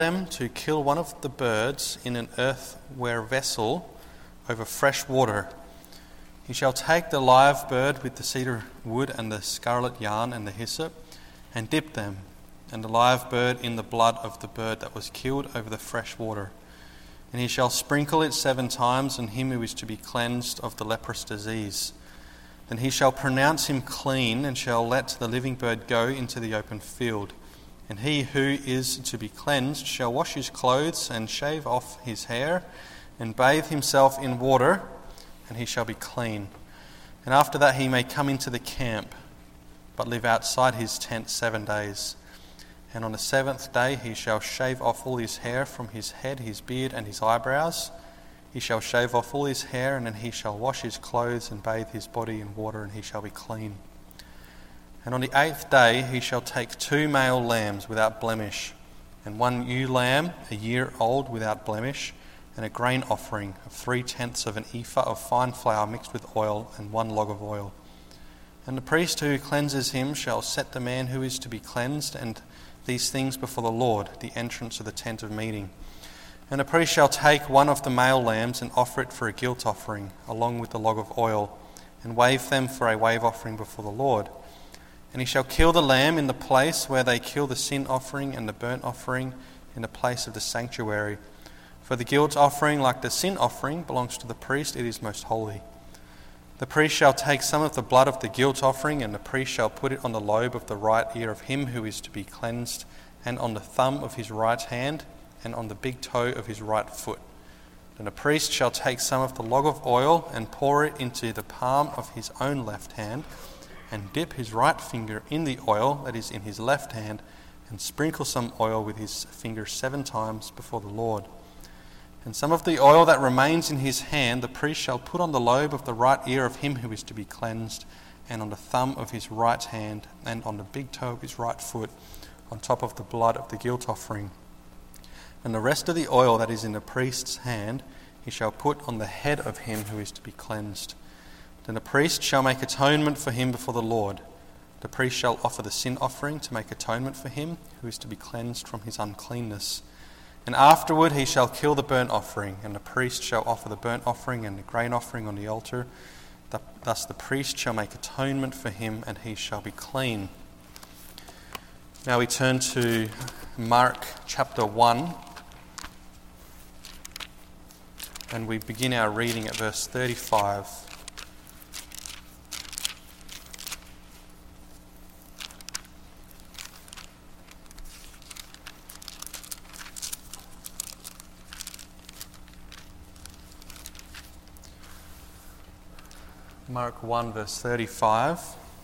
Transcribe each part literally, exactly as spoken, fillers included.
them to kill one of the birds in an earthenware vessel over fresh water. He shall take the live bird with the cedar wood and the scarlet yarn and the hyssop, and dip them, and the live bird in the blood of the bird that was killed over the fresh water. And he shall sprinkle it seven times on him who is to be cleansed of the leprous disease. Then he shall pronounce him clean, and shall let the living bird go into the open field. And he who is to be cleansed shall wash his clothes, and shave off his hair, and bathe himself in water, and he shall be clean. And after that he may come into the camp, but live outside his tent seven days. And on the seventh day he shall shave off all his hair from his head, his beard, and his eyebrows. He shall shave off all his hair, and then he shall wash his clothes and bathe his body in water, and he shall be clean. And on the eighth day he shall take two male lambs without blemish, and one ewe lamb a year old without blemish, and a grain offering of three-tenths of an ephah of fine flour mixed with oil, and one log of oil. And the priest who cleanses him shall set the man who is to be cleansed and these things before the Lord, the entrance of the tent of meeting. And the priest shall take one of the male lambs and offer it for a guilt offering, along with the log of oil, and wave them for a wave offering before the Lord. And he shall kill the lamb in the place where they kill the sin offering and the burnt offering, in the place of the sanctuary. For the guilt offering, like the sin offering, belongs to the priest, it is most holy. The priest shall take some of the blood of the guilt offering, and the priest shall put it on the lobe of the right ear of him who is to be cleansed, and on the thumb of his right hand, and on the big toe of his right foot. Then the priest shall take some of the log of oil, and pour it into the palm of his own left hand, and dip his right finger in the oil that is in his left hand, and sprinkle some oil with his finger seven times before the Lord. And some of the oil that remains in his hand the priest shall put on the lobe of the right ear of him who is to be cleansed, and on the thumb of his right hand, and on the big toe of his right foot, on top of the blood of the guilt offering. And the rest of the oil that is in the priest's hand he shall put on the head of him who is to be cleansed. Then the priest shall make atonement for him before the Lord. The priest shall offer the sin offering to make atonement for him who is to be cleansed from his uncleanness. And afterward he shall kill the burnt offering, and the priest shall offer the burnt offering and the grain offering on the altar. Thus the priest shall make atonement for him, and he shall be clean. Now we turn to Mark chapter one, and we begin our reading at verse thirty-five. Mark one, verse thirty-five.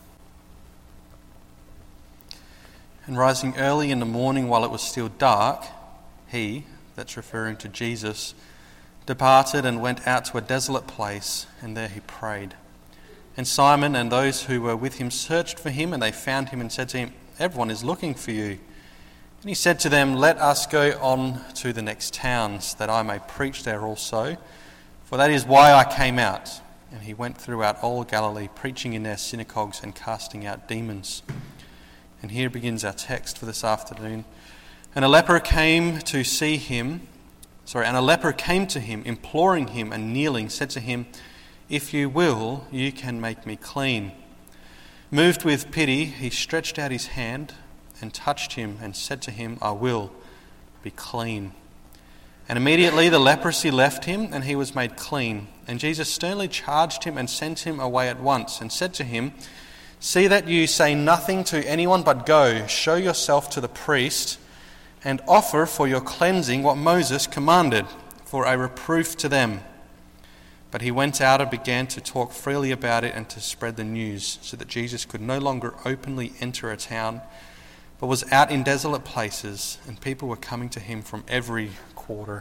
And rising early in the morning while it was still dark, he, that's referring to Jesus, departed and went out to a desolate place, and there he prayed. And Simon and those who were with him searched for him, and they found him and said to him, "Everyone is looking for you." And he said to them, "Let us go on to the next towns, that I may preach there also, for that is why I came out." And he went throughout all Galilee, preaching in their synagogues and casting out demons. And here begins our text for this afternoon. And a leper came to see him, sorry, and a leper came to him, imploring him, and kneeling, said to him, "If you will, you can make me clean." Moved with pity, he stretched out his hand and touched him, and said to him, "I will, be clean." And immediately the leprosy left him, and he was made clean. And Jesus sternly charged him and sent him away at once, and said to him, "See that you say nothing to anyone, but go, show yourself to the priest, and offer for your cleansing what Moses commanded, for a reproof to them." But he went out and began to talk freely about it and to spread the news, so that Jesus could no longer openly enter a town, but was out in desolate places, and people were coming to him from every quarter.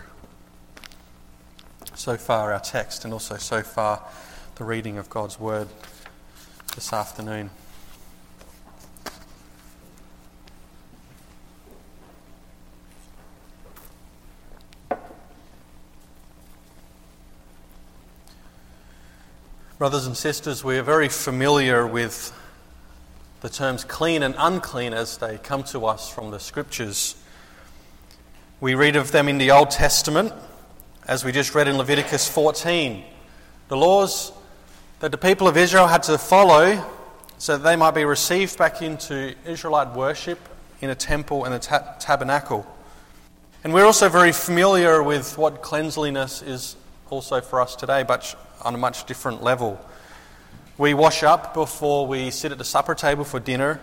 So far our text, and also so far the reading of God's word this afternoon. Brothers and sisters, we are very familiar with the terms clean and unclean as they come to us from the scriptures. We read of them in the Old Testament, as we just read in Leviticus fourteen. The laws that the people of Israel had to follow so that they might be received back into Israelite worship in a temple and a ta- tabernacle. And we're also very familiar with what cleanliness is also for us today, but on a much different level. We wash up before we sit at the supper table for dinner.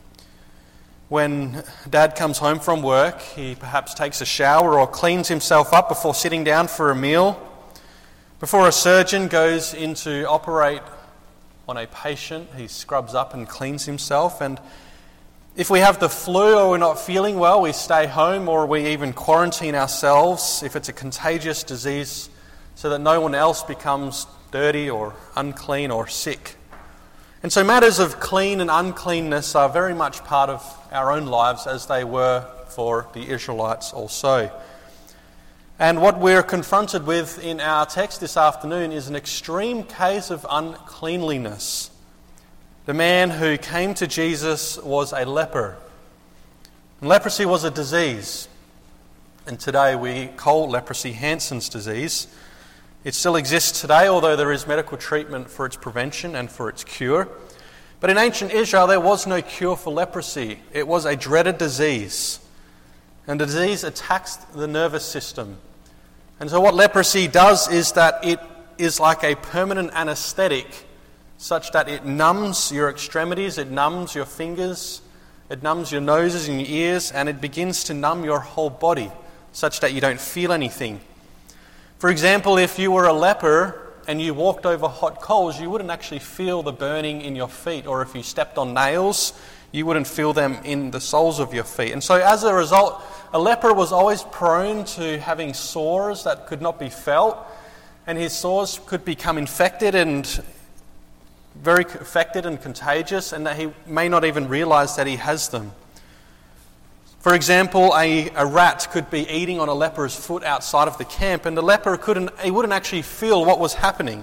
When Dad comes home from work, he perhaps takes a shower or cleans himself up before sitting down for a meal. Before a surgeon goes in to operate on a patient, he scrubs up and cleans himself. And if we have the flu or we're not feeling well, we stay home or we even quarantine ourselves if it's a contagious disease so that no one else becomes dirty or unclean or sick. And so matters of clean and uncleanness are very much part of our own lives as they were for the Israelites also. And what we're confronted with in our text this afternoon is an extreme case of uncleanliness. The man who came to Jesus was a leper. And leprosy was a disease. And today we call leprosy Hansen's disease. It still exists today, although there is medical treatment for its prevention and for its cure. But in ancient Israel, there was no cure for leprosy. It was a dreaded disease. And the disease attacks the nervous system. And so what leprosy does is that it is like a permanent anesthetic, such that it numbs your extremities, it numbs your fingers, it numbs your noses and your ears, and it begins to numb your whole body, such that you don't feel anything. For example, if you were a leper and you walked over hot coals, you wouldn't actually feel the burning in your feet, or if you stepped on nails, you wouldn't feel them in the soles of your feet. And so as a result, a leper was always prone to having sores that could not be felt, and his sores could become infected and very affected and contagious, and that he may not even realize that he has them. For example, a, a rat could be eating on a leper's foot outside of the camp, and the leper couldn't, he wouldn't actually feel what was happening.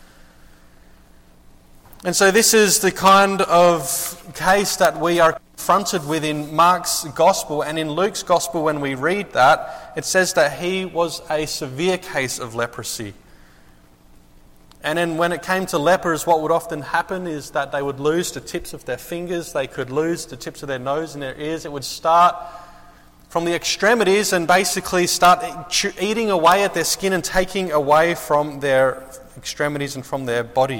And so this is the kind of case that we are confronted with in Mark's Gospel, and in Luke's Gospel when we read that, it says that he was a severe case of leprosy. And then when it came to lepers, what would often happen is that they would lose the tips of their fingers, they could lose the tips of their nose and their ears. It would start from the extremities and basically start eating away at their skin and taking away from their extremities and from their body.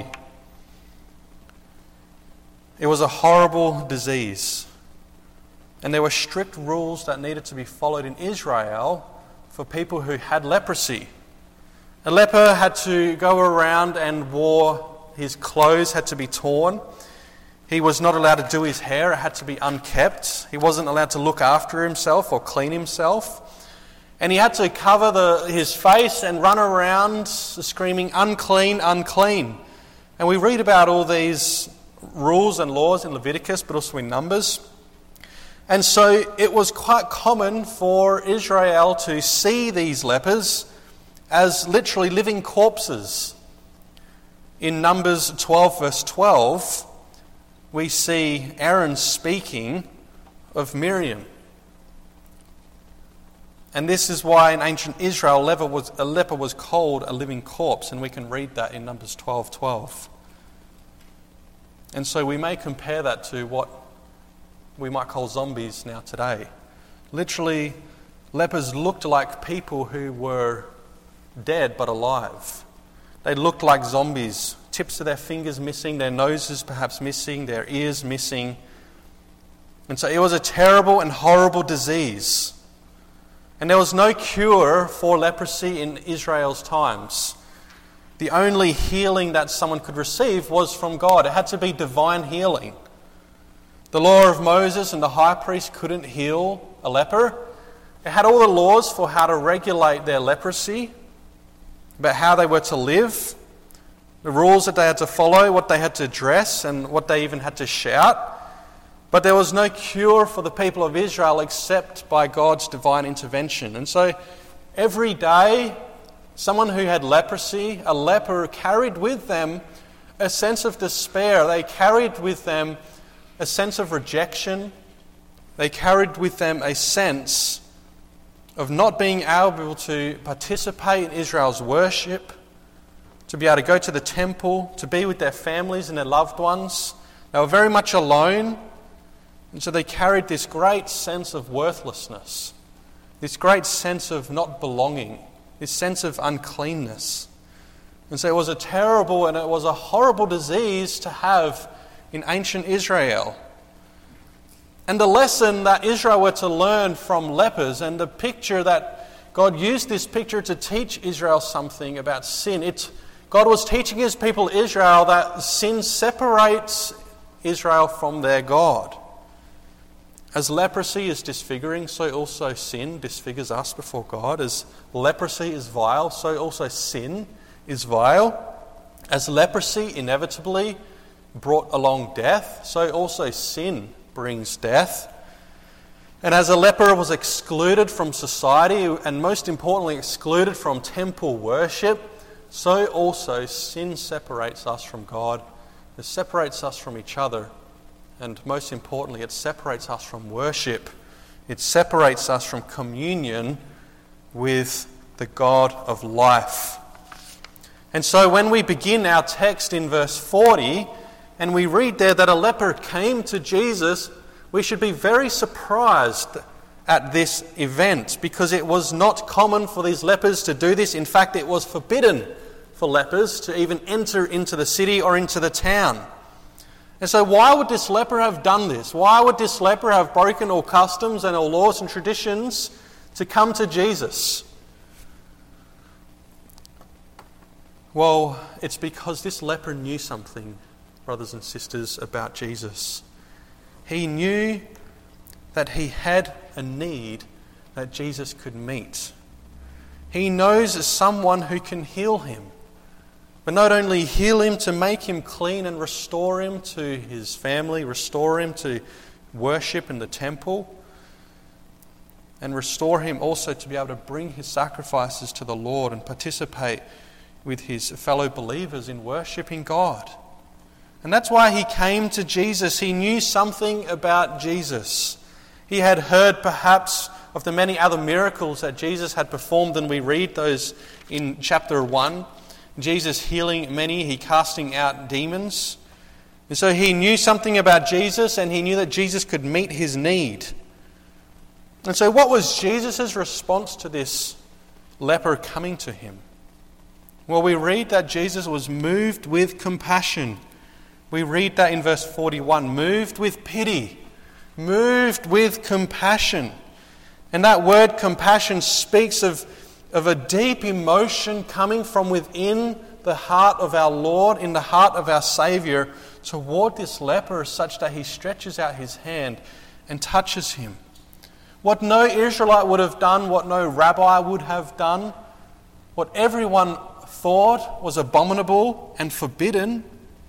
It was a horrible disease. And there were strict rules that needed to be followed in Israel for people who had leprosy. A leper had to go around and wore, his clothes had to be torn. He was not allowed to do his hair, it had to be unkept. He wasn't allowed to look after himself or clean himself. And he had to cover the, his face and run around screaming, "Unclean, unclean." And we read about all these rules and laws in Leviticus, but also in Numbers. And so it was quite common for Israel to see these lepers as literally living corpses. In Numbers twelve verse twelve, we see Aaron speaking of Miriam. And this is why in ancient Israel, a leper was, a leper was called a living corpse, and we can read that in Numbers twelve twelve. And so we may compare that to what we might call zombies now today. Literally, lepers looked like people who were dead but alive. They looked like zombies, tips of their fingers missing, their noses perhaps missing, their ears missing. And so it was a terrible and horrible disease. And there was no cure for leprosy in Israel's times. The only healing that someone could receive was from God. It had to be divine healing. The law of Moses and the high priest couldn't heal a leper. It had all the laws for how to regulate their leprosy, about how they were to live, the rules that they had to follow, what they had to dress, and what they even had to shout. But there was no cure for the people of Israel except by God's divine intervention. And so every day, someone who had leprosy, a leper, carried with them a sense of despair. They carried with them a sense of rejection. They carried with them a sense of not being able to participate in Israel's worship, to be able to go to the temple, to be with their families and their loved ones. They were very much alone, and so they carried this great sense of worthlessness, this great sense of not belonging, this sense of uncleanness. And so it was a terrible and it was a horrible disease to have in ancient Israel. And the lesson that Israel were to learn from lepers, and the picture that God used this picture to teach Israel something about sin. It's, God was teaching his people Israel that sin separates Israel from their God. As leprosy is disfiguring, so also sin disfigures us before God. As leprosy is vile, so also sin is vile. As leprosy inevitably brought along death, so also sin brings death. And as a leper was excluded from society, and most importantly excluded from temple worship, so also sin separates us from God. It separates us from each other. And most importantly, it separates us from worship. It separates us from communion with the God of life. And so when we begin our text in verse forty, and we read there that a leper came to Jesus, we should be very surprised at this event, because it was not common for these lepers to do this. In fact, it was forbidden for lepers to even enter into the city or into the town. And so why would this leper have done this? Why would this leper have broken all customs and all laws and traditions to come to Jesus? Well, it's because this leper knew something, brothers and sisters, about Jesus. He knew that he had a need that Jesus could meet. He knows someone who can heal him, but not only heal him, to make him clean and restore him to his family, restore him to worship in the temple, and restore him also to be able to bring his sacrifices to the Lord and participate with his fellow believers in worshipping God. And that's why he came to Jesus. He knew something about Jesus. He had heard perhaps of the many other miracles that Jesus had performed, and we read those in chapter one. Jesus healing many, he casting out demons. And so he knew something about Jesus, and he knew that Jesus could meet his need. And so what was Jesus' response to this leper coming to him? Well, we read that Jesus was moved with compassion. We read that in verse forty-one, moved with pity, moved with compassion. And that word compassion speaks of, of a deep emotion coming from within the heart of our Lord, in the heart of our Saviour, toward this leper, such that he stretches out his hand and touches him. What no Israelite would have done, what no rabbi would have done, what everyone thought was abominable and forbidden,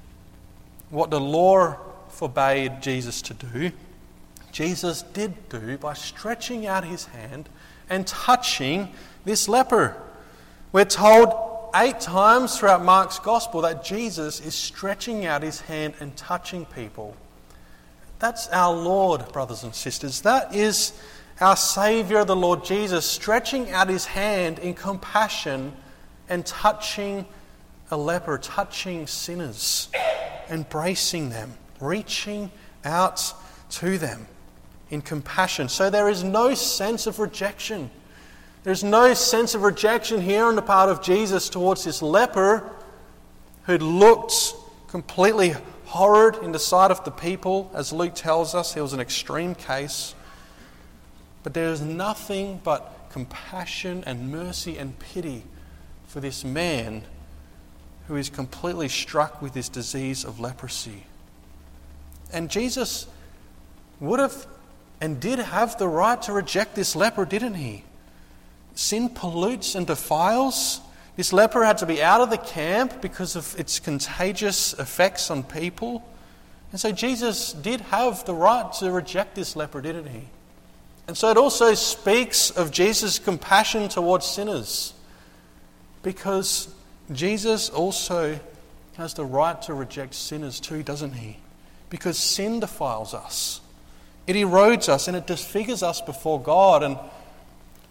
what the law forbade Jesus to do, Jesus did do by stretching out his hand and touching this leper. We're told eight times throughout Mark's Gospel that Jesus is stretching out his hand and touching people. That's our Lord, brothers and sisters. That is our Saviour, the Lord Jesus, stretching out his hand in compassion and touching a leper, touching sinners, embracing them, reaching out to them in compassion. So there is no sense of rejection. There's no sense of rejection here on the part of Jesus towards this leper who looked completely horrid in the sight of the people. As Luke tells us, he was an extreme case. But there is nothing but compassion and mercy and pity for this man who is completely struck with this disease of leprosy. And Jesus would have and did have the right to reject this leper, didn't he? Sin pollutes and defiles. This leper had to be out of the camp because of its contagious effects on people. And so Jesus did have the right to reject this leper, didn't he? And so it also speaks of Jesus' compassion towards sinners, because Jesus also has the right to reject sinners too, doesn't he? Because sin defiles us. It erodes us and it disfigures us before God. And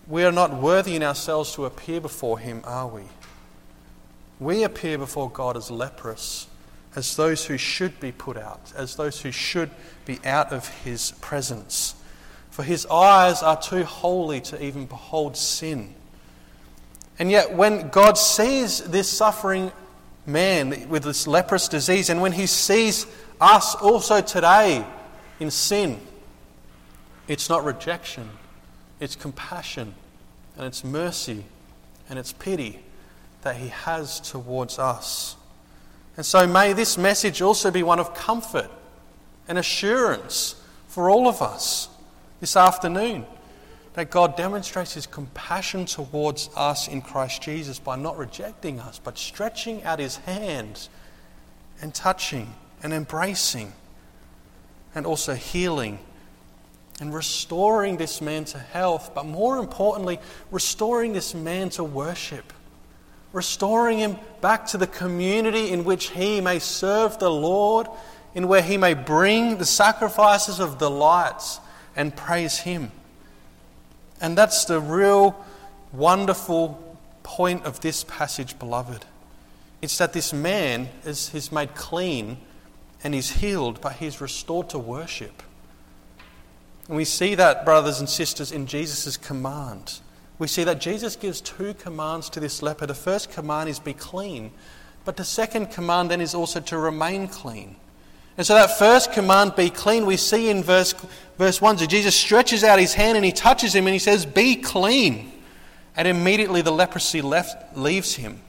we are not worthy in ourselves to appear before him, are we? We appear before God as leprous, as those who should be put out, as those who should be out of his presence. For his eyes are too holy to even behold sin. And yet when God sees this suffering man with this leprous disease, and when he sees us also today in sin, it's not rejection, it's compassion, and it's mercy, and it's pity that he has towards us. And so may this message also be one of comfort and assurance for all of us this afternoon, that God demonstrates his compassion towards us in Christ Jesus by not rejecting us, but stretching out his hand and touching and embracing and also healing and restoring this man to health, but more importantly, restoring this man to worship. Restoring him back to the community in which he may serve the Lord, in where he may bring the sacrifices of delights and praise him. And that's the real wonderful point of this passage, beloved. It's that this man is, is made clean and he's healed, but he's restored to worship. And we see that, brothers and sisters, in Jesus' command. We see that Jesus gives two commands to this leper. The first command is be clean, but the second command then is also to remain clean. And so that first command, be clean, we see in verse, verse one. So Jesus stretches out his hand and he touches him and he says, be clean. And immediately the leprosy left, leaves him.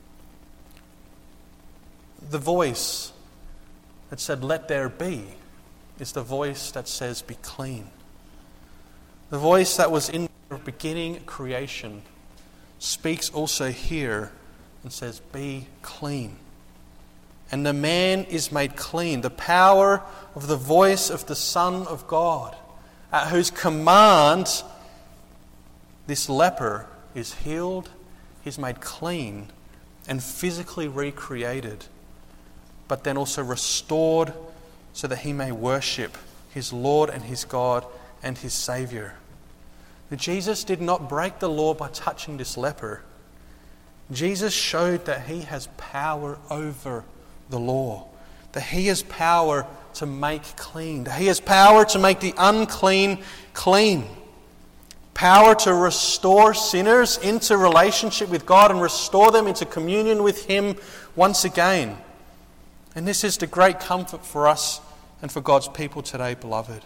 The voice that said, let there be, is the voice that says, be clean. The voice that was in the beginning creation speaks also here and says, be clean. And the man is made clean. The power of the voice of the Son of God, at whose command this leper is healed, is made clean, and physically recreated, but then also restored so that he may worship his Lord and his God and his Saviour. Jesus did not break the law by touching this leper. Jesus showed that he has power over the law, that he has power to make clean, that he has power to make the unclean clean, power to restore sinners into relationship with God and restore them into communion with him once again. And this is the great comfort for us and for God's people today, beloved.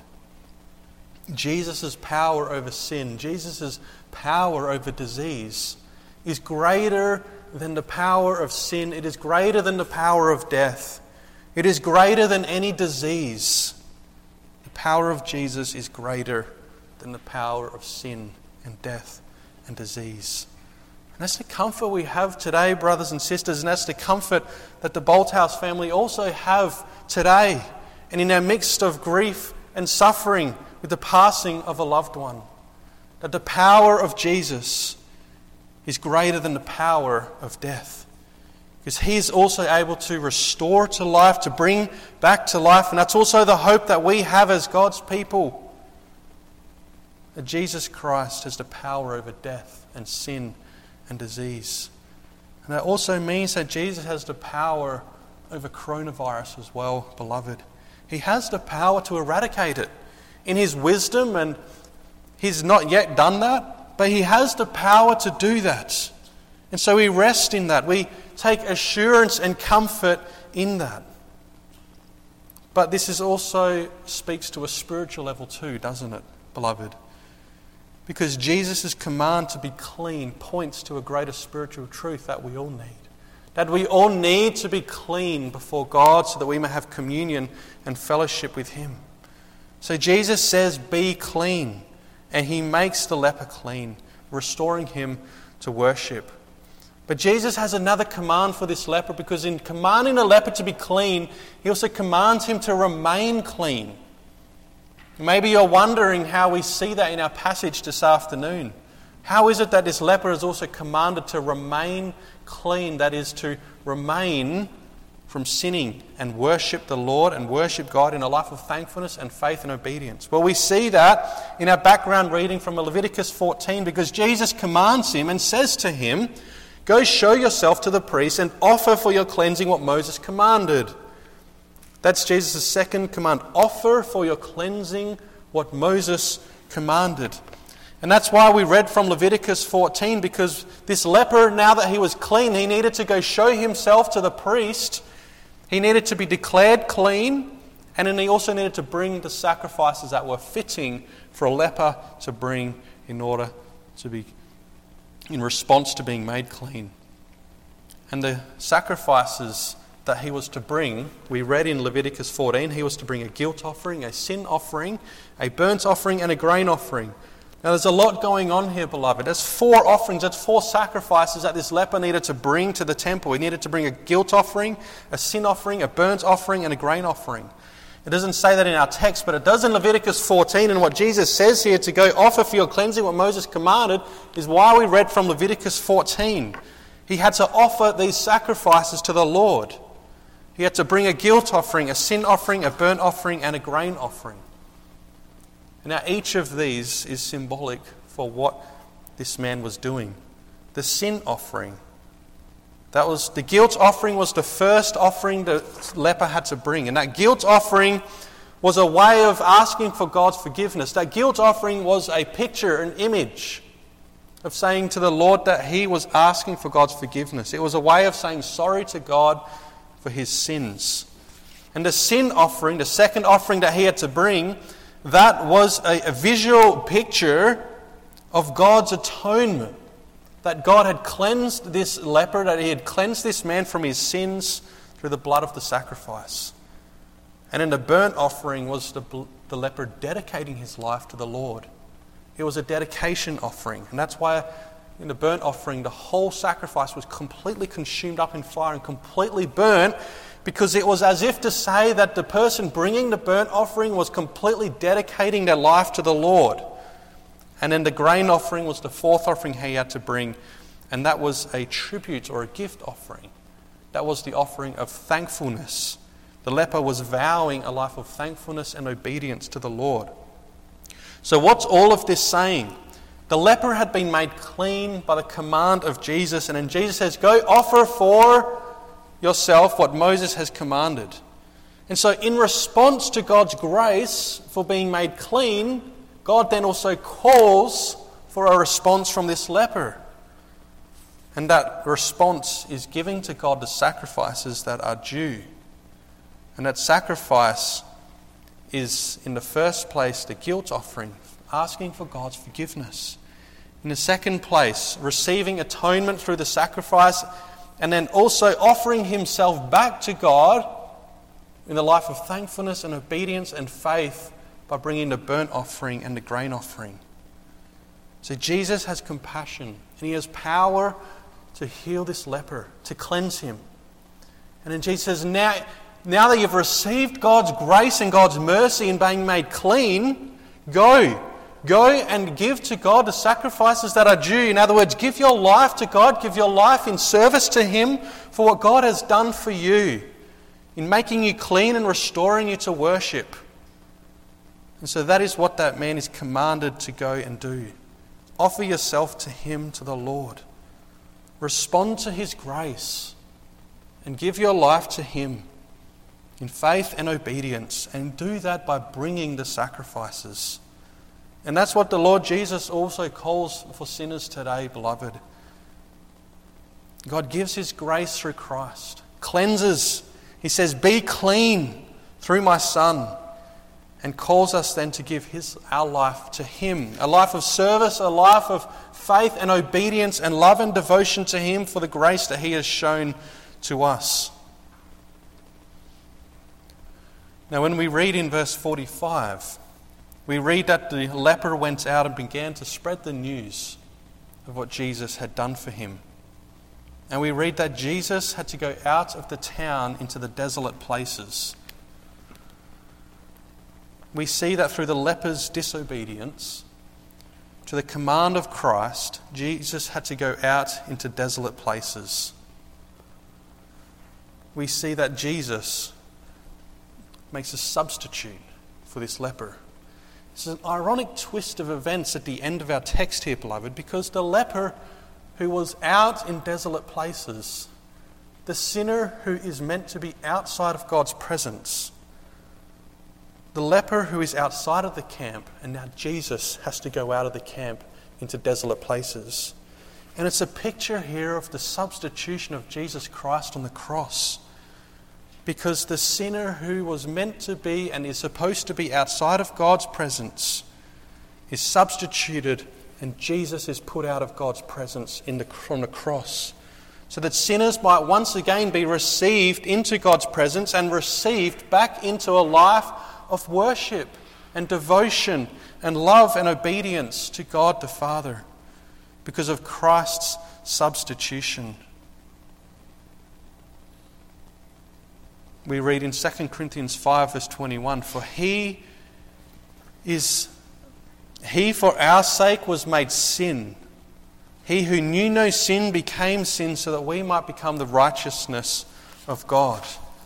Jesus' power over sin, Jesus' power over disease is greater than the power of sin. It is greater than the power of death. It is greater than any disease. The power of Jesus is greater than the power of sin and death and disease. And that's the comfort we have today, brothers and sisters, and that's the comfort that the Bolthouse family also have today, and in our midst of grief and suffering with the passing of a loved one, that the power of Jesus is greater than the power of death, because he is also able to restore to life, to bring back to life, and that's also the hope that we have as God's people, that Jesus Christ has the power over death and sin and disease. And that also means that Jesus has the power over coronavirus as well, beloved. He has the power to eradicate it in his wisdom, and he's not yet done that, but he has the power to do that. And so we rest in that. We take assurance and comfort in that. But this is also speaks to a spiritual level too, doesn't it, beloved? Because Jesus' command to be clean points to a greater spiritual truth that we all need. That we all need to be clean before God so that we may have communion and fellowship with him. So Jesus says, be clean. And he makes the leper clean, restoring him to worship. But Jesus has another command for this leper, because in commanding a leper to be clean, he also commands him to remain clean. Maybe you're wondering how we see that in our passage this afternoon. How is it that this leper is also commanded to remain clean, that is, to remain from sinning and worship the Lord and worship God in a life of thankfulness and faith and obedience? Well, we see that in our background reading from Leviticus fourteen, because Jesus commands him and says to him, "Go show yourself to the priest and offer for your cleansing what Moses commanded." That's Jesus' second command. Offer for your cleansing what Moses commanded. And that's why we read from Leviticus fourteen, because this leper, now that he was clean, he needed to go show himself to the priest. He needed to be declared clean, and then he also needed to bring the sacrifices that were fitting for a leper to bring in order to be, in response to being made clean. And the sacrifices that he was to bring, we read in Leviticus fourteen, he was to bring a guilt offering, a sin offering, a burnt offering, and a grain offering. Now there's a lot going on here, beloved. There's four offerings, that's four sacrifices that this leper needed to bring to the temple. He needed to bring a guilt offering, a sin offering, a burnt offering, and a grain offering. It doesn't say that in our text, but it does in Leviticus fourteen. And what Jesus says here, to go offer for your cleansing what Moses commanded, is why we read from Leviticus fourteen. He had to offer these sacrifices to the Lord. He had to bring a guilt offering, a sin offering, a burnt offering, and a grain offering. And now each of these is symbolic for what this man was doing. The sin offering. That was, the guilt offering was the first offering the leper had to bring. And that guilt offering was a way of asking for God's forgiveness. That guilt offering was a picture, an image of saying to the Lord that he was asking for God's forgiveness. It was a way of saying sorry to God for his sins. And the sin offering, the second offering that he had to bring, that was a, a visual picture of God's atonement. That God had cleansed this leper, that he had cleansed this man from his sins through the blood of the sacrifice. And in the burnt offering was the, the leper dedicating his life to the Lord. It was a dedication offering. And that's why in the burnt offering, the whole sacrifice was completely consumed up in fire and completely burnt, because it was as if to say that the person bringing the burnt offering was completely dedicating their life to the Lord. And then the grain offering was the fourth offering he had to bring, and that was a tribute or a gift offering. That was the offering of thankfulness. The leper was vowing a life of thankfulness and obedience to the Lord. So what's all of this saying? The leper had been made clean by the command of Jesus, and then Jesus says, go offer for yourself what Moses has commanded. And so in response to God's grace for being made clean, God then also calls for a response from this leper. And that response is giving to God the sacrifices that are due. And that sacrifice is, in the first place, the guilt offering, asking for God's forgiveness. In the second place, receiving atonement through the sacrifice, and then also offering himself back to God in the life of thankfulness and obedience and faith by bringing the burnt offering and the grain offering. So Jesus has compassion, and he has power to heal this leper, to cleanse him. And then Jesus says, now, now that you've received God's grace and God's mercy in being made clean, go. Go and give to God the sacrifices that are due. In other words, give your life to God, give your life in service to him for what God has done for you in making you clean and restoring you to worship. And so that is what that man is commanded to go and do. Offer yourself to him, to the Lord. Respond to his grace and give your life to him in faith and obedience, and do that by bringing the sacrifices. And that's what the Lord Jesus also calls for sinners today, beloved. God gives his grace through Christ, cleanses. He says, be clean through my Son, and calls us then to give his our life to him. A life of service, a life of faith and obedience and love and devotion to him for the grace that he has shown to us. Now when we read in verse forty-five, we read that the leper went out and began to spread the news of what Jesus had done for him. And we read that Jesus had to go out of the town into the desolate places. We see that through the leper's disobedience to the command of Christ, Jesus had to go out into desolate places. we see that Jesus makes a substitute for this leper. It's an ironic twist of events at the end of our text here, beloved, because the leper who was out in desolate places, the sinner who is meant to be outside of God's presence, the leper who is outside of the camp, and now Jesus has to go out of the camp into desolate places. And it's a picture here of the substitution of Jesus Christ on the cross. Because the sinner who was meant to be and is supposed to be outside of God's presence is substituted, and Jesus is put out of God's presence in the, from the cross, so that sinners might once again be received into God's presence and received back into a life of worship and devotion and love and obedience to God the Father because of Christ's substitution. We read in Second Corinthians five verse twenty-one, For he is he for our sake was made sin. He who knew no sin became sin so that we might become the righteousness of God.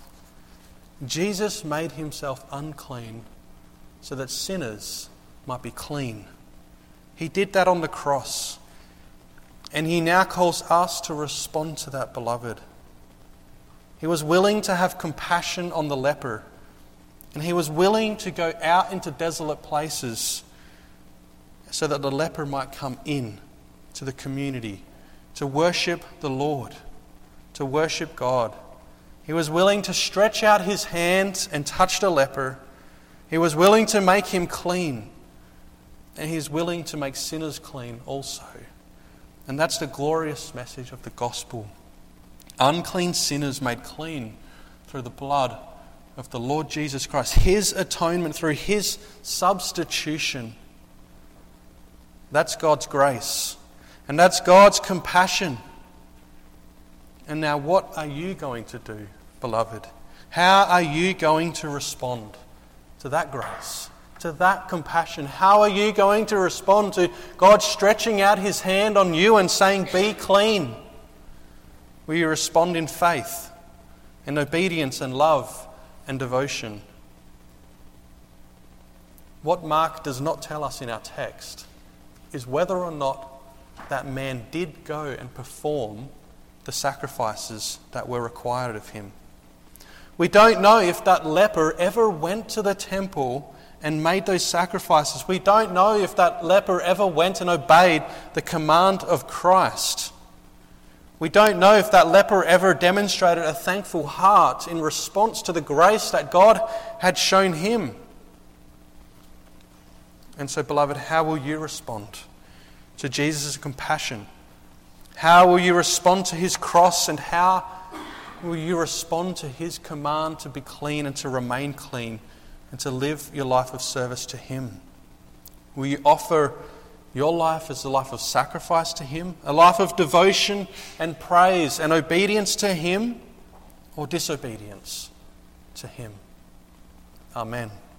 Jesus made himself unclean so that sinners might be clean. He did that on the cross. And he now calls us to respond to that, beloved. He was willing to have compassion on the leper. And he was willing to go out into desolate places so that the leper might come in to the community to worship the Lord, to worship God. He was willing to stretch out his hand and touch the leper. He was willing to make him clean. And he's willing to make sinners clean also. And that's the glorious message of the gospel. Unclean sinners made clean through the blood of the Lord Jesus Christ. His atonement through his substitution. That's God's grace. And that's God's compassion. And now what are you going to do, beloved? How are you going to respond to that grace, to that compassion? How are you going to respond to God stretching out his hand on you and saying, be clean? Will you respond in faith, in obedience and love and devotion? What Mark does not tell us in our text is whether or not that man did go and perform the sacrifices that were required of him. We don't know if that leper ever went to the temple and made those sacrifices. We don't know if that leper ever went and obeyed the command of Christ. We don't know if that leper ever demonstrated a thankful heart in response to the grace that God had shown him. And so, beloved, how will you respond to Jesus' compassion? How will you respond to his cross? And how will you respond to his command to be clean and to remain clean and to live your life of service to him? Will you offer your life as a life of sacrifice to him, a life of devotion and praise and obedience to him, or disobedience to him? Amen.